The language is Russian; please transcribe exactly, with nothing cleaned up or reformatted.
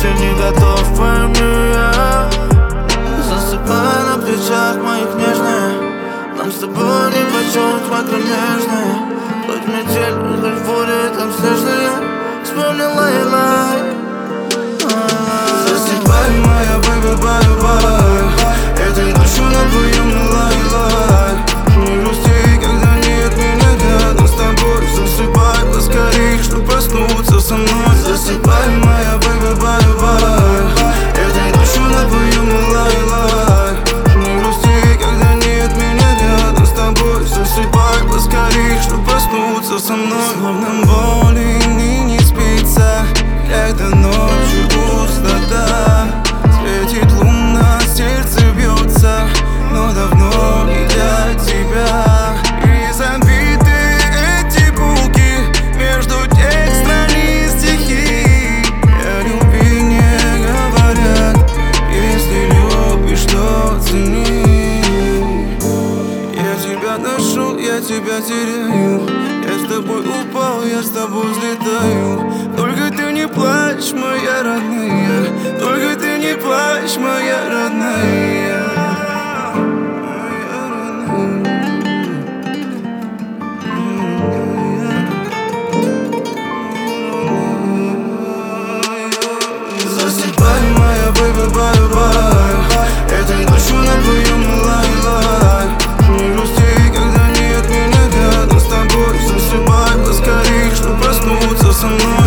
еще не готов, пойми я. Засыпай на плечах моих нежные, нам с тобой нипочем тьма кромешная. Хоть метель, хоть бури там снежные, вспомни лай-лай. Засыпай, моя бэби, бай-бай, этой ночью напоем лай-лай. Не грусти, когда нет меня рядом с тобой. Засыпай поскорей, чтоб проснуться со мной. Засыпай, моя бэби, бай-бай, этой ночью напоем лай-лай. Не грусти, когда нет меня рядом с тобой. Засыпай поскорей, чтоб проснуться со мной. Словно боли не спится, когда ночью пустота. Светит луна, сердце бьется, но давно не для тебя. И забиты эти булки между тех страниц стихи. О любви не говорят, если любишь, то цени. Я тебя нашел, я тебя теряю, я с тобой упал, я с тобой взлетаю. Только ты не плачь, моя родная, только ты не плачь, моя родная. Засыпай, моя бэби, бай-бай, этой ночью напоем лай-лай. Не грусти, когда нет меня рядом с тобой. Засыпай поскорей, чтоб проснуться со мной.